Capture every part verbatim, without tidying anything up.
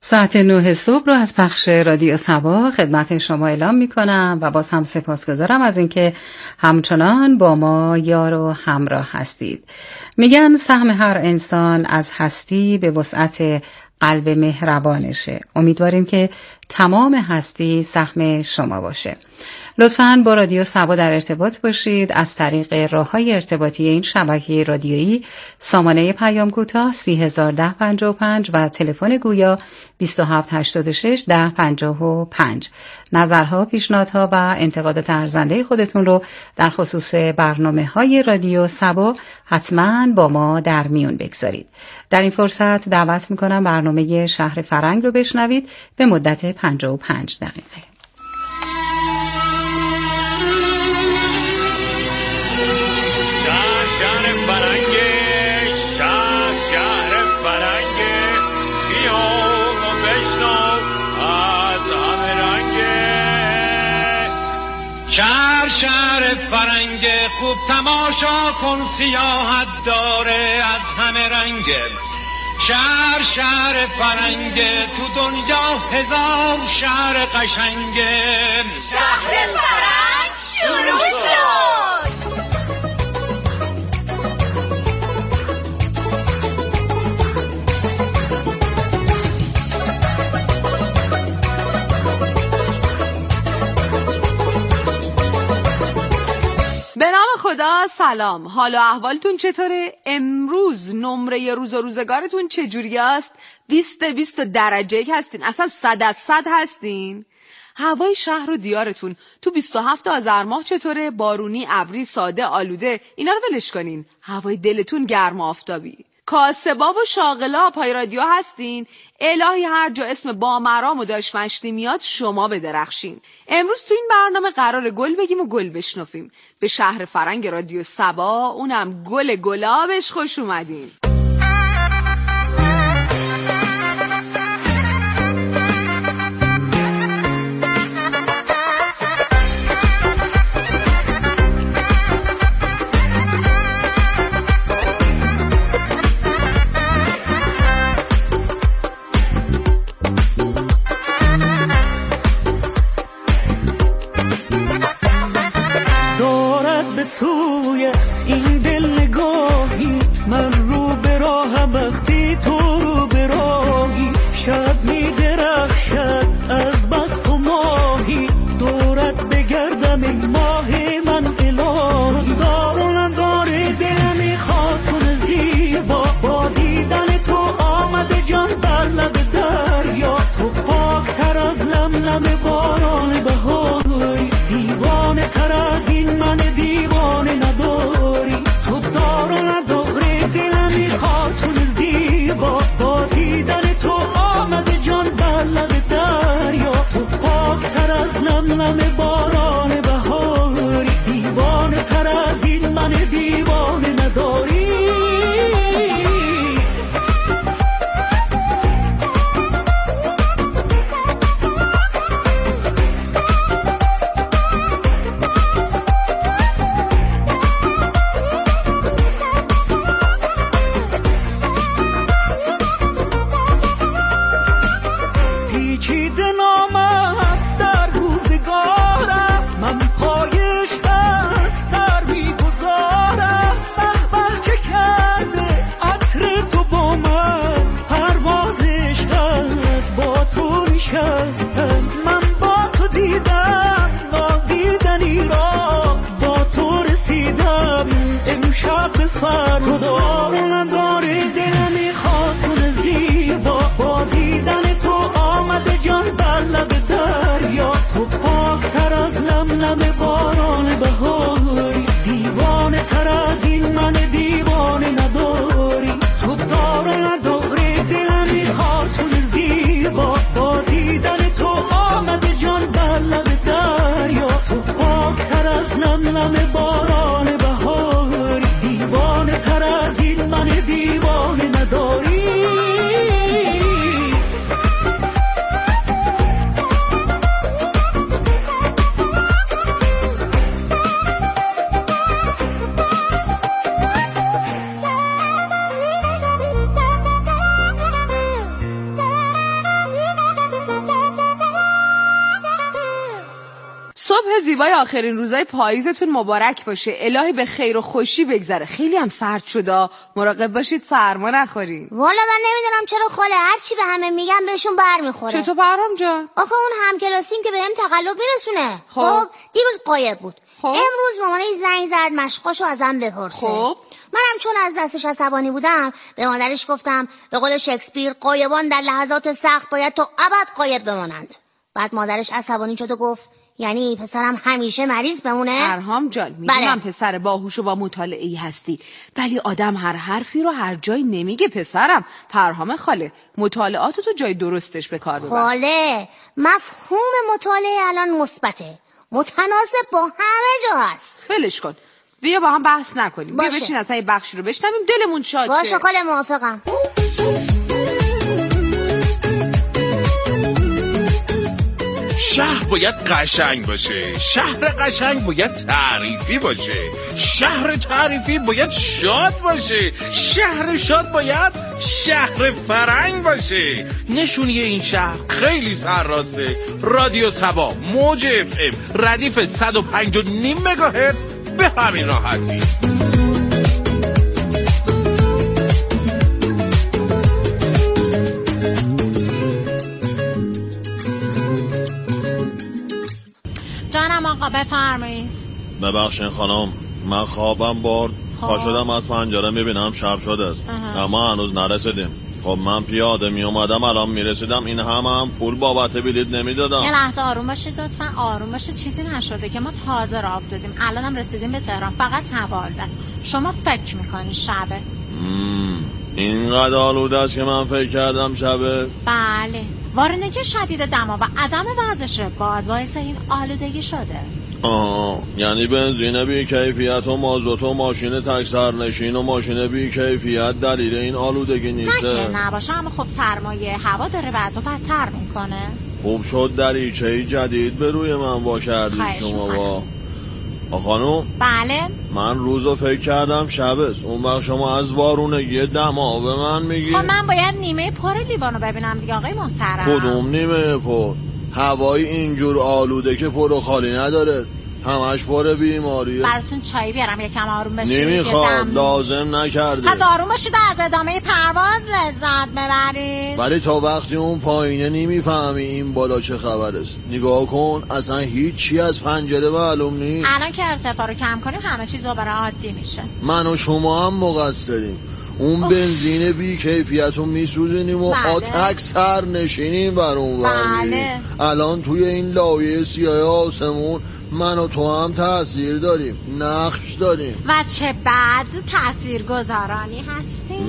ساعت نه صبح رو از پخش رادیو صبا خدمت شما اعلام می کنم و باز هم سپاسگزارم از اینکه همچنان با ما یار و همراه هستید. میگن سهم هر انسان از هستی به وسعت قلب مهربانشه. امیدواریم که تمام هستی سهم شما باشه. لطفاً با رادیو صبا در ارتباط باشید از طریق راه‌های ارتباطی این شبکه رادیویی، سامانه پیام کوتاه سی هزار ده پنجاه و پنج و تلفن گویا بیست و هفت هشتاد و شش ده پنجاه و پنج. نظرها، پیشنهادها و انتقادات ارزنده خودتون رو در خصوص برنامه‌های رادیو صبا حتماً با ما در میون بگذارید. در این فرصت دعوت می‌کنم برنامه شهر فرنگ رو بشنوید به مدت پنجاه و پنج دقیقه. شهر شهر فرنگ خوب تماشا کن، سیاحت داره از همه رنگ. شهر شهر فرنگ تو دنیا هزار شهر قشنگ. شهر فرنگ شروع شد. به نام خدا، سلام. حال و احوالتون چطوره؟ امروز نمره روز و روزگارتون چجوری است؟ بیست بیست درجه هستین؟ اصلا صد از صد هستین؟ هوای شهر و دیارتون تو بیست و هفت آذر ماه چطوره؟ بارونی، ابری، ساده، آلوده؟ اینا رو ولش کنین. هوای دلتون گرم آفتابی. کاسبا و شاغلا پای رادیو هستین؟ الهی هر جا اسم بامرام و داش مشتی میاد شما بدرخشین. امروز تو این برنامه قرار گل بگیم و گل بشنفیم. به شهر فرنگ رادیو صبا، اونم گل گلابش خوش اومدین. صبح زیبای آخرین روزای پاییزتون مبارک باشه. الهی به خیر و خوشی بگذره. خیلی هم سرد شده، مراقب باشید سرما نخورین. والا من نمیدونم چرا خاله هر چی به همه میگم بهشون برمیخوره. چطور پرهام جان؟ آخه اون همکلاسیم که بهم تقلب میرسونه. خب دیروز قایب بود. خب امروز مامانش زنگ زد مشقاشو ازم بپرسه. خب منم چون از دستش عصبانی بودم به مادرش گفتم به قول شکسپیر قایبان در لحظات سخت باید تا ابد قایب بمانند. بعد مادرش عصبانی شد و گفت یعنی پسرم همیشه مریض بمونه؟ پرهام جان میدونم پسر باهوش و با مطالعه‌ای هستی، ولی آدم هر حرفی رو هر جای نمیگه پسرم. پرهام خاله مطالعاتو تو جای درستش به کار ببر. خاله مفهوم مطالعه الان مثبته، متناسب با همه جا هست. ولش کن، بیا با هم بحث نکنیم. بیا بشین اصلا یه بخشی رو بشنویم دلمون شاد شه. باشه خاله موافقم. شهر باید قشنگ باشه، شهر قشنگ باید تعریفی باشه، شهر تعریفی باید شاد باشه، شهر شاد باید شهر فرنگ باشه. نشونی این شهر خیلی سرراسته. رادیو صبا موج اف ام ردیف صد و پنج و نیم مگاهرتز به همین راحتی. جانم آقا بفرمایید. ببخشید خانم من خوابم برد، پا شدم از پنجره میبینم شب شده است اما هنوز نرسیدیم. خب من پیاده می اومدم الان میرسیدم این همه هم پول بابت بلیط نمیدادم. یه لحظه آروم باشید لطفا، آروم باشید. چیزی نشده که ما تازه راه افتادیم، الانم رسیدیم به تهران، فقط هوا آلوده است. شما فکر میکنی شبه؟ اینقدر آلوده است که من فکر کردم شبه. بله وارونگی شدید دما و عدم وزش باد باعث این آلودگی شده. آه یعنی بنزین بی کیفیت و مازوت و ماشین تک سرنشین و ماشین بی کیفیت دلیل این آلودگی نیسته؟ نه که نباشه، اما خب سرمایه هوا داره وضع بدتر میکنه. خوب شد دریچه جدید به روی من وا کردید شما. با خانم بله من روزو فکر کردم شبست، اون وقت شما از وارونگی دما به من میگی؟ خب من باید نیمه پر لیوانو ببینم دیگه آقای محترم. کدوم نیمه پر؟ هوای اینجور آلوده که پر و خالی نداره، همش پر بیماریه. براتون چای بیارم یکم آروم بشید؟ نمیخواد، لازم نکرده. پس آروم باشید از ادامه پرواز لذت ببرید. ولی تا وقتی اون پایینه نمیفهمی این بالا چه خبر است. نگاه کن اصلا هیچی از پنجره معلوم نیست. الان که ارتفاع رو کم کنیم همه چیز دوباره عادی میشه. من و شما هم مقصریم. اون اوه. بنزین بی کیفیت رو میسوزونیم و بله. آتک سر نشینیم بر اون بله. الان توی این لایه سیاه آسمون من و تو هم تأثیر داریم، نقش داریم و چه بد تأثیر گذارانی هستیم.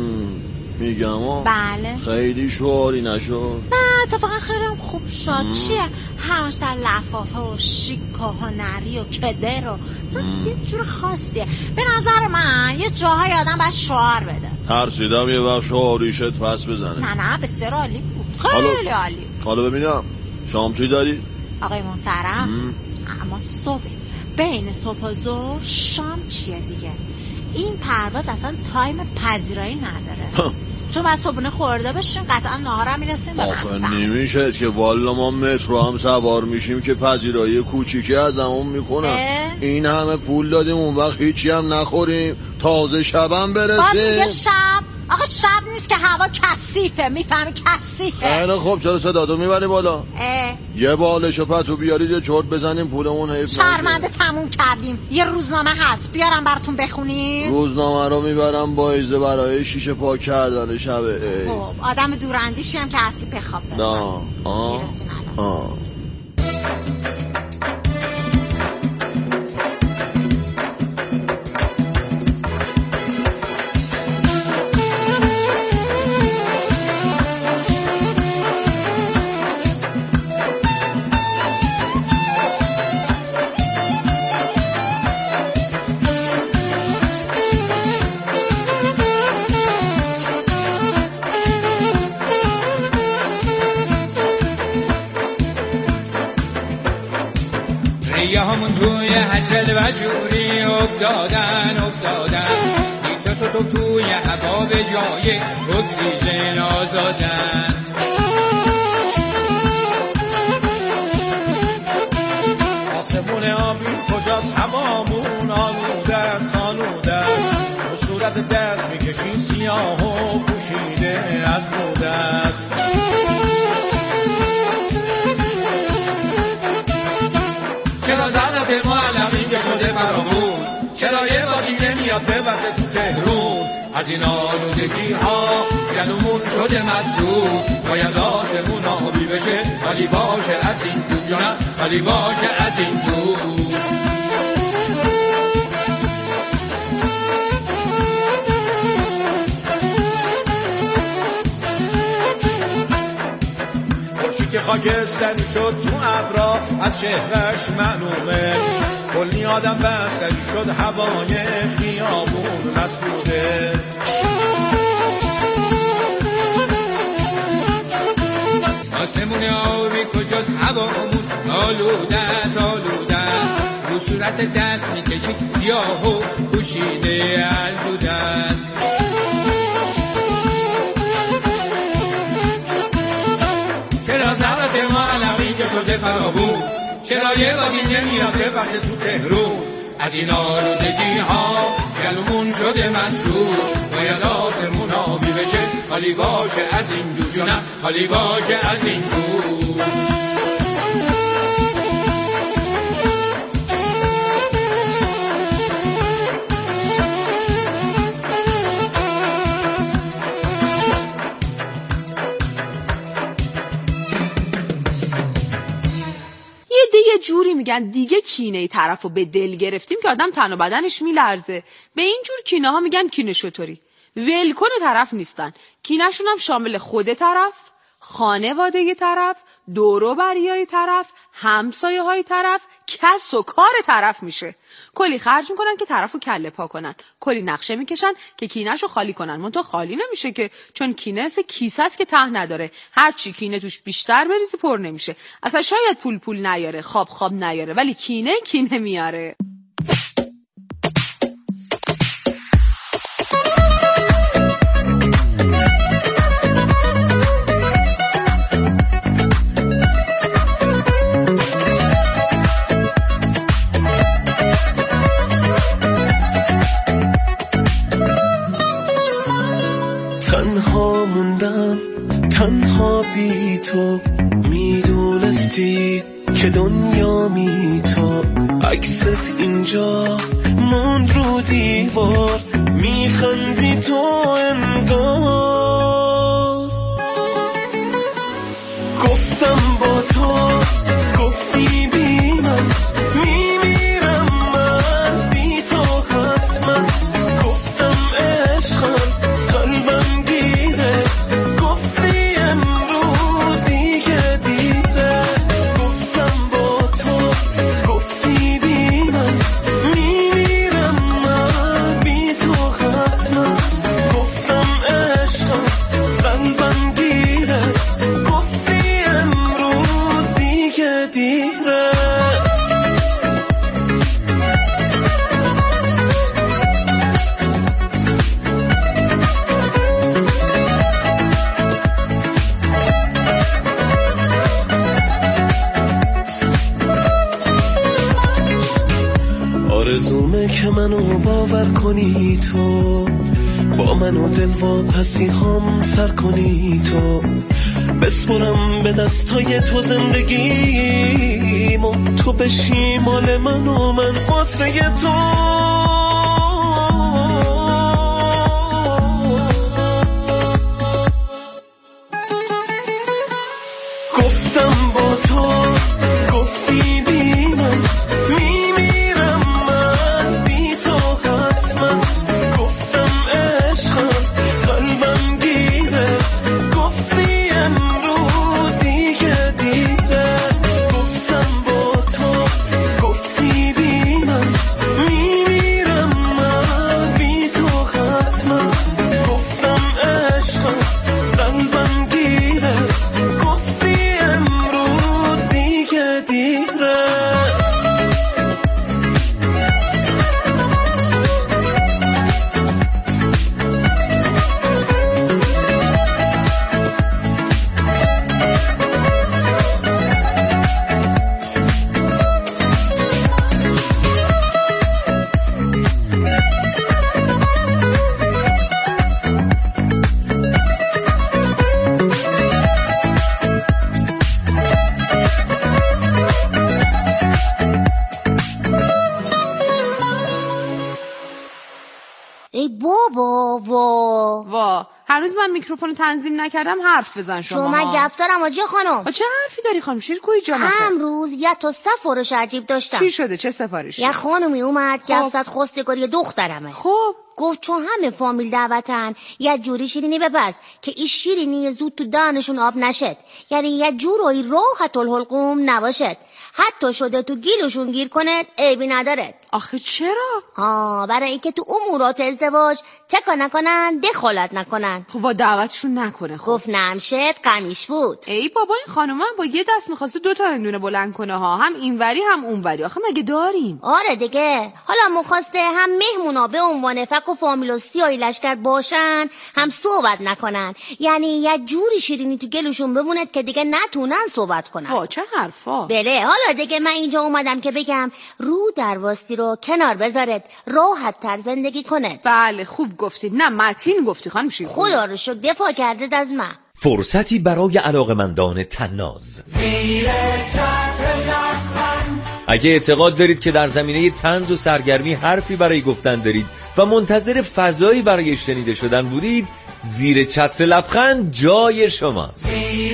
میگم ها بله. خیلی شعاری نشد؟ نه اتفاقا خیلی خوب شد. چیه همش در لفافه و شیک و هنری و کدر و یه جور خاصیه. به نظر من یه جاهای آدم باید شعار بده. ترسیدم یه وقت شعاریشت پس بزنه. نه نه بسیار عالی بود، خیلی عالی. حالا ببینم شام چی داری؟ آقای محترم م. اما صبح بین صبح و ظهر شام چیه دیگه؟ این پرواز اصلا تایم پذیرایی نداره. چون بعد صبحونه خورده بشیم قطعا نهارم میرسیم به منزل. آخه نمیشه که والا ما مترو هم سوار میشیم که پذیرایی کوچیکی از همون میکنم. این همه پول دادیم اون وقت هیچی هم نخوریم، تازه شبم برسیم. بعد میگه شب؟ آقا شب نیست که هوا کثیفه، میفهمی کثیفه. خیلی خوب چرا صداتو میبری بالا؟ اه. یه بالش و پتو بیارید یه چرت بزنیم پولمون حیف نشه. شرمنده تموم کردیم. یه روزنامه هست بیارم براتون بخونید؟ روزنامه رو میبرم با ایزه برای شیشه پاک کردن شبه. خب آدم دوراندیشی هم که هستی بخواب بزن. آه آه میرسیم الان. آه همون توی حجل و جوری افتادن افتادن دیتا تو تو توی هوا به جای اکسیژن آزادن. آسمون آبی کجاست هوامون آلوده است آلوده است تو صورت دست میکشی سیاه و پوشیده از روده است چرا زنت معلقین که شده فرامون چرا یه باری نمیاد ببرده تو تهرون از این آلودگی ها گلومون شده مسدود باید آسمون آبی بشه ولی باشه از این دور جانم ولی باشه از این دور که خاکستری شد تو ابرا از چهرش معلومه کلی آدم بستری شد هوای خیابون مسدوده آسمون آبی کجاست هوامون آلوده است آلوده است رو صورت دست میکشی سیاه و پوشیده از دوده است چرا زرد ما علقی که شده فرابون چرا یه باقی نمیاد ببخشه تو تهرون از این آلودگی ها گلومون شده مسدود باید آسمون آبی بشه خالی باشه از این دور جونم خالی باشه از این دور یه جوری میگن دیگه کینه طرفو به دل گرفتیم که آدم تن و بدنش میلرزه. به این جور کینه ها میگن کینه شطوری. ولکن طرف نیستن. کینه‌شون هم شامل خود طرف، خانواده طرف، دور و بریای طرف، همسایه های طرف، کس و کار طرف میشه. کلی خرج میکنن که طرفو کله پا کنن، کلی نقشه میکشن که کینه‌شو خالی کنن. منتها خالی نمیشه که، چون کینه سه کیسه است که ته نداره. هر چی کینه توش بیشتر بریزی پر نمیشه. اصلا شاید پول پول نیاره، خواب خواب نیاره، ولی کینه کینه میاره. تنها موندم تنها بی تو میدونستی که دنیا می تو عکست اینجا موند رو دیوار میخندی تو انگار گفتم با تو گفتی بی من میمیرم من بی تو حتما گفتم عشقم قلبم گیره گفتی امروز دیگه دیره گفتم با تو گفتی بی من میمیرم من بی تو حتما گفتم عشقم قلبم گیره گفتی امروز دیگه دیره آرزومه که منو باور کنی تو با منو دل و پسی هم سر کنی تو بسپرم به دستای تو زندگیمو تو بشی مال من و من واسه تو گفتم با تو گفتی بی من میمیرم من بی تو حتما گفتم عشقم قلبم گیره گفتی امروز دیگه دیره گفتم با تو گفتی بی من میمیرم وا وا هنوز من میکروفون تنظیم نکردم حرف بزن شما. شما گفت دارم آجی خانم. چه حرفی داری خانم شیرکوی جان؟ امروز یه تا سفارش عجیب داشتم. چی شده؟ چه سفارشی؟ یه خانمی اومد گفت زد خواستگاری دخترمه. خب گفت چون همه فامیل دعوتن یه جوری شیرینی بپز که این شیرینی زود تو دهنشون آب نشد، یعنی یه جورایی راحت الحلقوم نباشد، حتی شده تو گیلشون گیر کنه عیبی نداره. آخه چرا؟ آه برای اینکه تو امورات ازدواج چکا نکنن، دخالت نکنن. خب با دعوتشون نکنه. خب گفت نمشد قمیش بود. ای بابا این خانومه با یه دست میخواسته دو تا هندونه بلند کنه ها، هم اینوری هم اونوری. آخه مگه داریم؟ آره دیگه، حالا مخواسته هم مهمونا به عنوان فک و فامیل و سیاهی لشکر باشن، هم صحبت نکنن، یعنی یه جوری شیرینی تو گلوشون بموند که دیگه نتونن صحبت کنن. وا چه حرفا. بله حالا دیگه من اینجا اومدم که بگم رو درواستی رو کنار بذارید، راحت تر زندگی کنید. بله خوب گفتید. نه متین گفتی خانم شیرکوی. خدا رو شکر دفاع کردید از من. فرصتی برای علاقه‌مندان طناز. اگه اعتقاد دارید که در زمینه طنز و سرگرمی حرفی برای گفتن دارید و منتظر فضایی برای شنیده شدن بودید، زیر چتر لبخند جای شماست.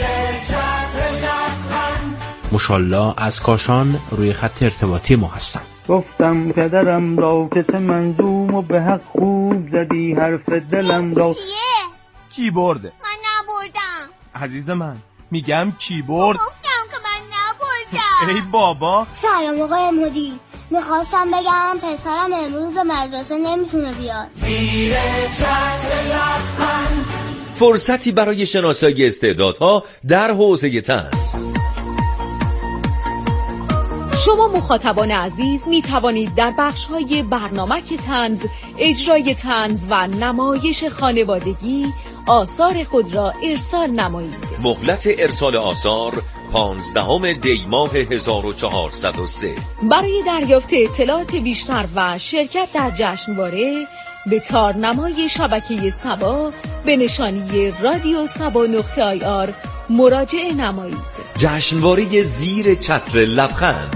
مشالله از کاشان روی خط ارتباطی ما هستم. گفتم پدرم را که چه منظوم و به حق خوب زدی حرف دلم را. چیه؟ کیبورده. من نبردم عزیز من میگم کیبورد. گفتم که من نبردم. ای بابا. سلام آقای مدیر، میخواستم بگم پسرم امروز به مدرسه نمیتونه بیاد. زیر چتر لبخند. فرصتی برای شناسایی استعدادها در حوزه طنز. شما مخاطبان عزیز می توانید در بخش‌های برنامه طنز، اجرای طنز و نمایش خانوادگی آثار خود را ارسال نمایید. مهلت ارسال آثار پانزدهم دی ماه هزار و چهارصد و سه. برای دریافت اطلاعات بیشتر و شرکت در جشنواره به تارنمای شبکه سبا به نشانی رادیو سبا نقطه آی آر مراجعه نمایید. جشنواره زیر چتر لبخند.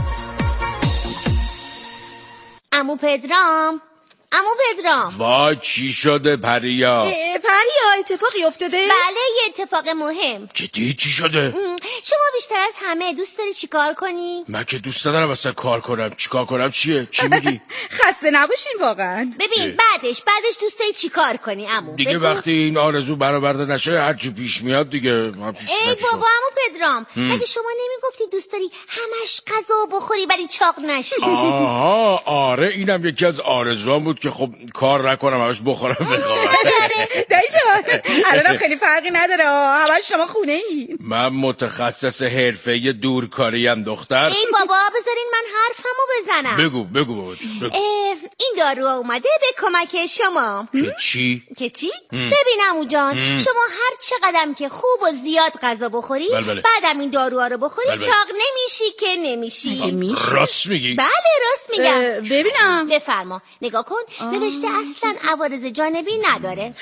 عمو پدرام، عمو پدرام. وای چی شده پریا؟ پریا اتفاقی افتاده؟ بله یه اتفاق مهم. جدی چی شده؟ شما بیشتر از همه دوست داری چی کار کنی؟ من که دوست ندارم اصلا کار کنم. چی کار کنم چیه؟ چی میگی؟ خسته نباشین واقعا. ببین بعدش بعدش دوست داری چی کار کنی عمو؟ دیگه بگو. وقتی این آرزو برآورده نشه هر چی پیش میاد دیگه. ای بابا عمو پدرام مگه شما نمیگفتی دوست داری همش غذا بخوری ولی چاق نشی؟ آها آره اینم یکی از آرزوام بود که خب کار نکنم همش بخورم بخوابم. دایی جان الانم خیلی فرقی نداره همش شما خونه ای. من متخصص حرفه دورکاری ام دختر. ای بابا بذارین من حرفمو بزنم. بگو بگو بگو. این دارو اومده به کمک شما. که چی؟ که چی؟ ببین عمو جان شما هر چقدرم که خوب و زیاد غذا بخوری بل بله. بعدم این داروها رو بخوری بل بله. چاق نمیشی که نمیشی. راست میگی؟ بله راست میگم. ببینم بفرما نگاه کن نوشته اصلا عوارض جانبی نداره.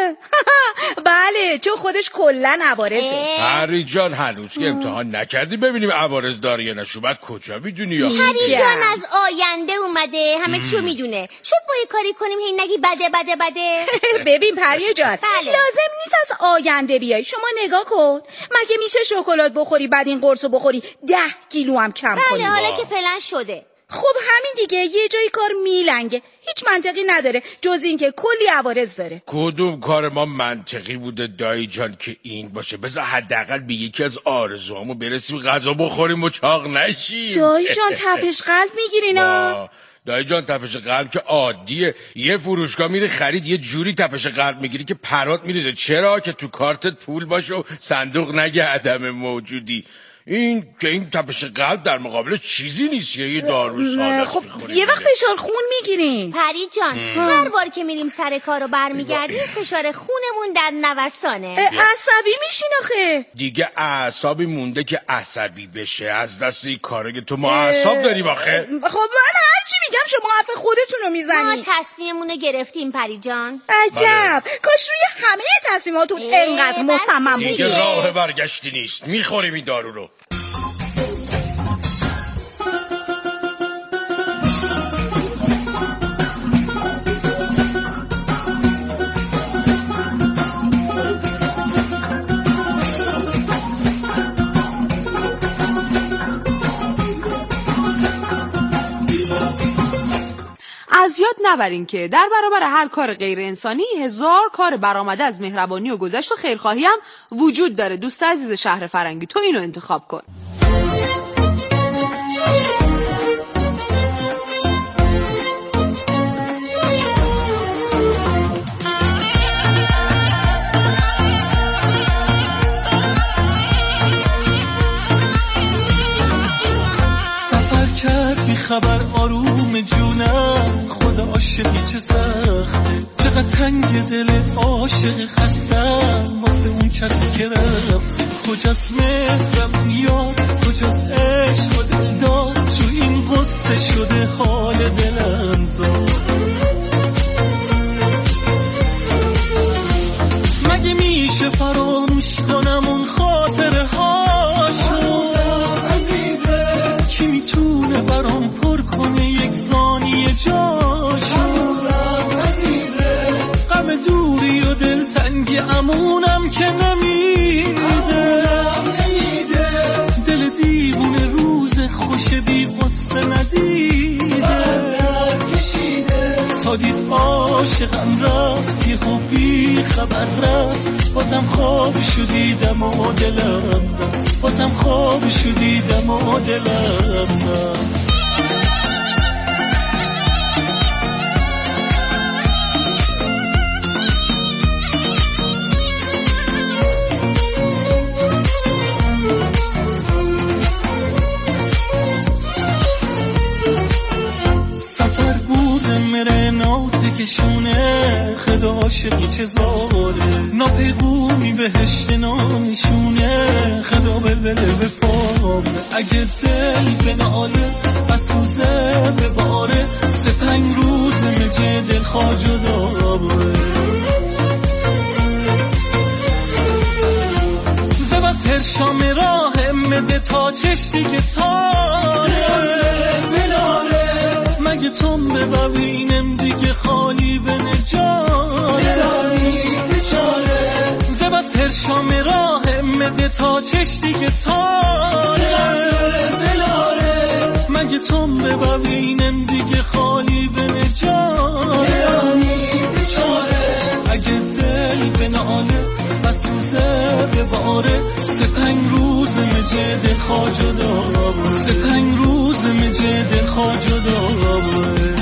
بله چون خودش کلا عوارضه. هری جان هنوز که امتحان نکردی ببینیم عوارض داره یا نشو بعد کجا میدونی؟ هری جان از آینده اومده همه چیو میدونه. شد با یه کاری کنیم هی نگی بده بده بده. ببین پریا جان بله. لازم نیست از آینده بیای. شما نگاه کن مگه میشه شکلات بخوری بعد این قرصو بخوری ده کیلو هم کم کنی؟ بله حالا که فعلا شده. خب همین دیگه یه جای کار میلنگه هیچ منطقی نداره جز این که کلی عوارض داره. کدوم کار ما منطقی بوده دایی جان که این باشه؟ بذار حداقل به یکی از آرزوامو برسیم غذا بخوریم و چاق نشیم. دایی جان تپش قلب میگیرینا؟ دایی جان تپش قلب که عادیه. یه فروشگاه میری خرید یه جوری تپش قلب میگیری که پرات میریزه. چرا؟ که تو کارتت پول باشه و صندوق نگه عدم موجودی. این که این تپش قلب در مقابل چیزی نیست یه دارو ساده. خب یه وقت فشار خون میگیریم. پری جان هر بار که میریم سر کار و برمیگردیم فشار خونمون در نوسانه. عصبی میشین آخه. دیگه اعصابی مونده که عصبی بشه از دست این کاره تو ما اعصاب داریم آخه. خب من هرچی میگم شما حرف خودتون رو میزنی. ما تصمیممون گرفتیم پری جان. عجب کاش روی همه تصمیماتون انقدر مصمم بودی. دیگه راه برگشتی نیست. میخوریم این دارو رو. از یاد نبرین که در برابر هر کار غیر انسانی هزار کار برآمده از مهربانی و گذشت و خیرخواهی هم وجود داره. دوست عزیز شهر فرنگی، تو اینو انتخاب کن. خبر آروم جونم، خدا عاشقی چه سخته، چقدر تنگ دل عاشق خستم واسه اون کسی که رفته. کجاست مهرم یاد، کجاست عشق و دلدار، تو این قصه شده حال دلم زاد. مگه میشه فراموش کنم اون خاطره هاشو؟ کی میتونه برام پر کنه یک ثانیه جاشو؟ غم دوری و دلتنگی امونم که نمیده، دل دیوونه روز خوش بی قصه ندیده. تا دید عاشقم رفت یه خوبی خبر رفت، بازم خواب شدیدم و دلم رفت، بازم خواب شدیدم و دلم رفت. کشونه خدا عاشقی چه زاره، ناپیغومی بهشت نامشونه، خدا بلبله به پامه. اگه دل به ناله بسوزه به باره، سه پنج روز مجه دل خواه جدا باره. زبست هر شام راه مده تا چش دیگه تاره، مگه تم ببینم دیگه خالی به نجاره. زبست هر شام راه مده تا چش دیگه تاره، مگه تم ببینم دیگه خالی به نجاره. اگه دل به ناله بسوزه به باره، سه پنج روز مجه دل خواه جدا باره، سه پنج روز مجه دل خواه جدا باره.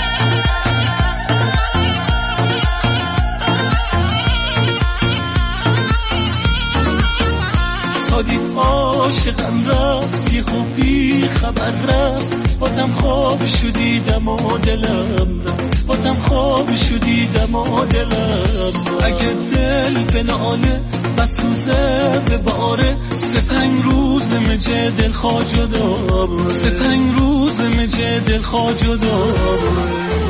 تا دید عاشقم رفت یه خوبی خبر رفت، بازم خواب شدیدم و دلم رفت، بازم خواب شدیدم و دلم رفت. اگه دل به ناله بسوزه به باره، سه پنج روز مجه دل خواه جدا باره، سه پنج روز مجه دل خواه جدا باره.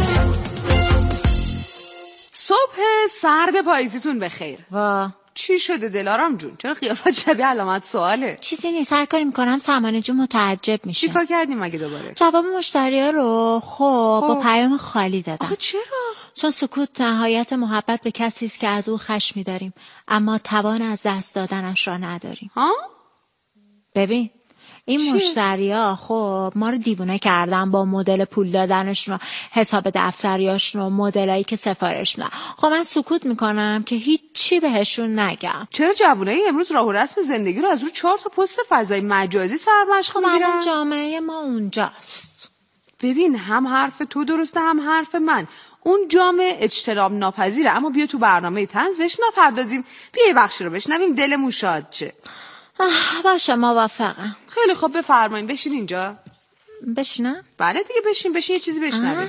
صبح سرد پاییزیتون بخیر. وا چی شده دلارام جون؟ چرا قیافت شبیه علامت سواله؟ چیزی نیست، هر کاری میکنم سمانه جون متعجب میشه. چیکار کردیم مگه دوباره؟ جواب مشتریا رو خب با پیام خالی دادم. آخه چرا؟ چون سکوت نهایت محبت به کسی است که از او خشمی داریم اما توان از دست دادنش را نداریم. ها؟ ببین این مشتریا خب ما رو دیوونه کردن با مدل پول دادنشون و حساب دفتریاشون و مدلایی که سفارش میدن. خب من سکوت میکنم که هیچی بهشون نگم. چرا جوونایی امروز راه و رسم زندگی رو از رو چهار تا پست فضای مجازی سرمشق میگیرن؟ خب جامعه ما اونجاست. ببین هم حرف تو درسته هم حرف من. اون جامعه اجتناب ناپذیره، اما بیا تو برنامه طنز بهش نپردازیم. بیا یه بخشی رو بشنویم دلمون شاد شه. باشه موافقم. خیلی خوب بفرمایید بشین اینجا. بشینم؟ بله دیگه بشین بشین یه چیزی بشنویم.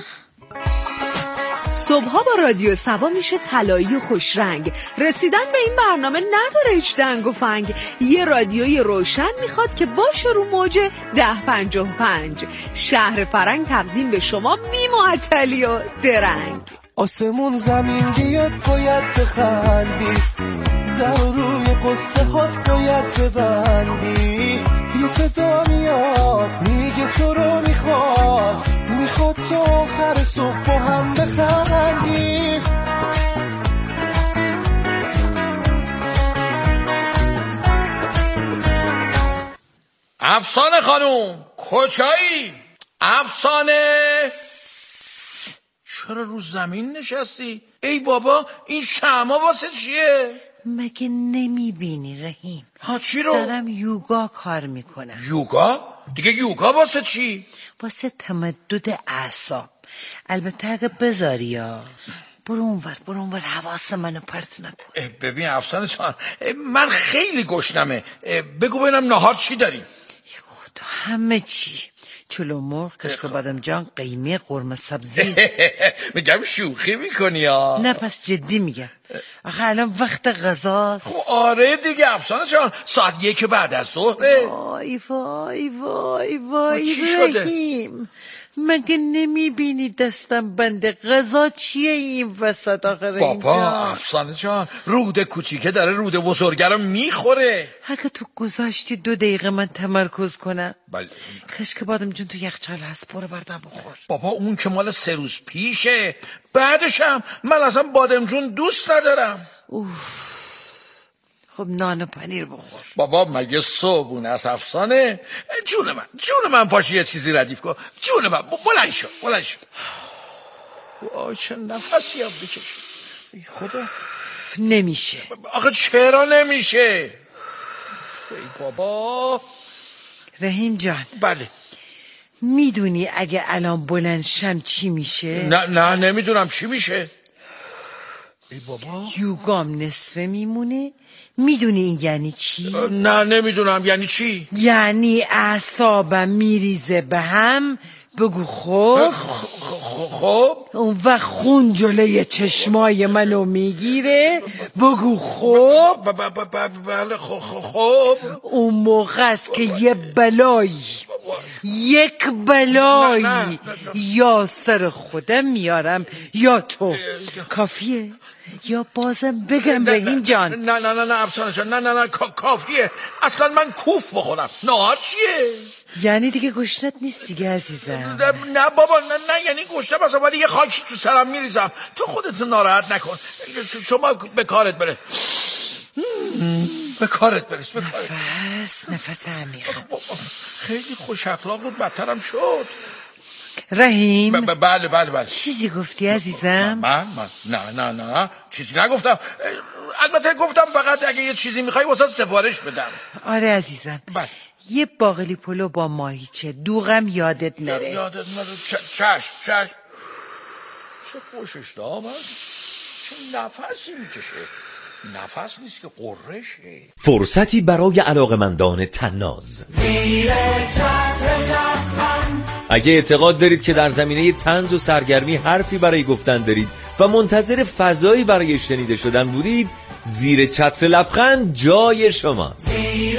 صبحها با رادیو سبا میشه طلایی و خوشرنگ. رسیدن به این برنامه نداره هیچ دنگ و فنگ. یه رادیوی روشن میخواد که باشه رو موج ده پنجاه و پنج. شهر فرنگ تقدیم به شما بی معطلی و درنگ. آسمون زمین بیاد باید بخندی، در روی قصه هات باید ببندی. یه صدا میاد میگه تو رو میخواد، میخواد تو آخر صبح با هم بخندی. افسانه خانوم کجایی؟ افسانه چرا رو زمین نشستی؟ ای بابا این شمع واسه چیه؟ مگه نمیبینی رحیم؟ ها چی رو؟ دارم یوگا کار میکنم. یوگا؟ دیگه یوگا واسه چی؟ واسه تمدد اعصاب. البته اگه بذاری یا برو اونور برو اونور حواس منو پرت نکن. ببین افسانه جان من خیلی گشنمه، بگو ببینم نهار چی داری؟ خدا همه چی، چلو مرغ، کشک بادمجان، قیمه، قرمه سبزی. میگم شوخی میکنی یا نه؟ پس جدی میگم. آخه الان وقت غذاست. آره دیگه افسانه جان، ساعت یک بعد از ظهره. وای وای وای وای چی شده؟ رحیم مگه نمیبینی دستم بنده؟ غذا چیه این وسط آخه رحیم بابا جان؟ افسانه جان روده کوچیکه داره روده بزرگه رو میخوره. اگه تو گذاشتی دو دقیقه من تمرکز کنم. بله. کشک بادم جون تو یخچال هست، برو بردار بخور. بابا اون که مال سه روز پیشه، بعدشم من اصلا بادمجون دوست ندارم. اوف. خب نان و پنیر بخور. بابا مگه صبحونه از افسانه؟ جون من جون من پاشو یه چیزی ردیف کن. جون من بلند شو بلند شو. وای چه نفسی هم بکشم. ای خدا نمیشه. آخه چرا نمیشه؟ ای بابا. رحیم جان. بله. میدونی اگه الان بلند شم چی میشه؟ نه نه نمیدونم چی میشه. ای بابا یوگام نصفه میمونه. میدونی این یعنی چی؟ نه نمیدونم یعنی چی. یعنی اعصابم میریزه به هم. بگو خب. خب اون وقت خون جلوی چشمای منو میگیره. بگو خب. بله خب. اون موقع است که یه بلایی یک بلایی یا سر خودم میارم یا تو. کافیه یا بازم بگم رحیم جان؟ نه نه نه نه افسانه جان نه نه نه کافیه. اصلا من کوف بخورم. نهار چیه؟ یعنی دیگه گشنت نیست دیگه عزیزم؟ نه بابا نه نه یعنی گشنم اصلا، ولی یه خاکی تو سرم میریزم. تو خودت ناراحت نکن. شما به کارت بره به کارت برس به کارت. نفس نفس عمیق. خیلی خوش اخلاق بود، بدترم شد. رحیم بله بله بله. چیزی گفتی عزیزم؟ من من نه نه نه چیزی نگفتم. البته گفتم فقط اگه یه چیزی میخوای واسه سفارش بدم. آره عزیزم. بله. یه باقلی پلو با ماهیچه، دوغم یادت نره. یادت نره. چش چش. چه خوشش دام هست. چه نفسی میکشه. نفس نیست که قرشه. فرصتی برای علاقمندان طناز. اگه اعتقاد دارید که در زمینه طنز و سرگرمی حرفی برای گفتن دارید و منتظر فضایی برای شنیده شدن بودید، زیر چتر لبخند جای شماست.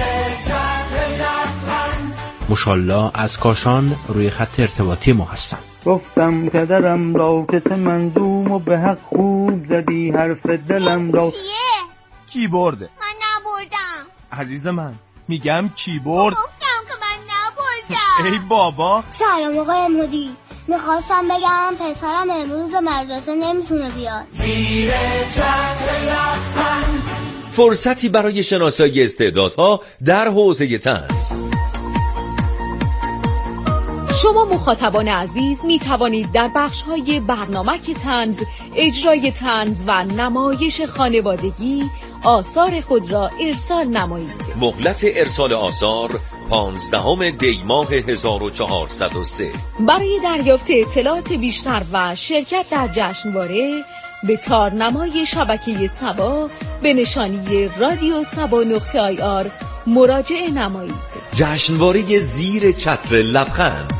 مشالله از کاشان روی خط ارتباطی ما هستن. گفتم پدرم را که چه منظوم و به حق خوب زدی حرف دلم را. چیه؟ کیبورده. من نبردم عزیز من میگم کیبورد. گفتم که من نبردم. ای بابا. سلام آقای مدیر، میخواستم بگم پسرم امروز به مدرسه نمیتونه بیاد. زیر چتر لبخند. فرصتی برای شناسایی استعدادها در حوزه طنز. شما مخاطبان عزیز می توانید در بخش‌های برنامه طنز، اجرای طنز و نمایش خانوادگی آثار خود را ارسال نمایید. مهلت ارسال آثار پانزدهم دی ماه هزار و چهارصد و سه. برای دریافت اطلاعات بیشتر و شرکت در جشنواره به تارنمای شبکه سبا به نشانی رادیو سبا نقطه آی آر مراجعه نمایید. جشنواره زیر چتر لبخند